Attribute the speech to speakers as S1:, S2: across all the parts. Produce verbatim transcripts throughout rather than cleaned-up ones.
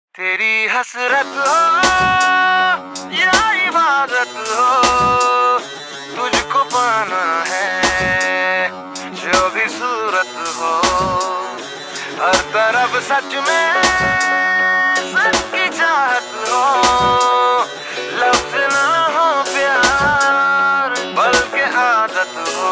S1: तेरी हसरत हो या इबादत हो, तुझको पाना है जो भी सूरत हो। हर तरफ सच में सच की चाहत हो, लफ्ज ना हो प्यार बल्कि आदत हो।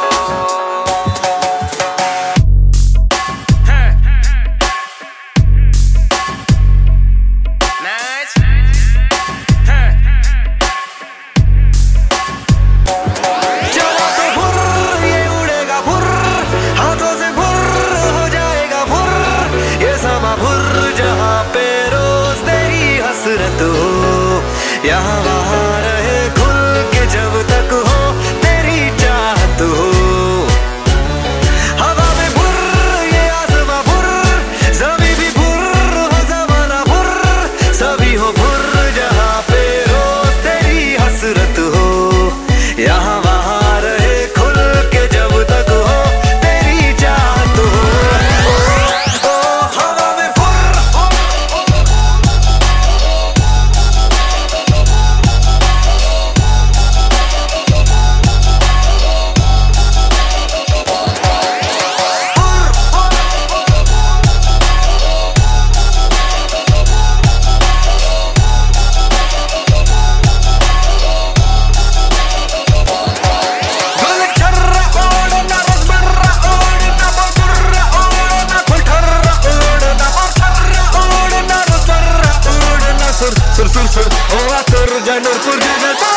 S2: यहाँ वहाँ रहे खुल के जब तक हो तेरी चाहत हो। हवा में भुर्र ये आसमां भुर्र, ज़मीं भी भुर्र हो ज़माना भुर्र, सभी हो भुर्र जहाँ पे रोज तेरी हसरत हो। यहाँ वहाँ रहे खुल के जब तक हो तेरी चाहत हो। ओ, ओ, हवा में sur sur sur sur, oh atur janur kur janur.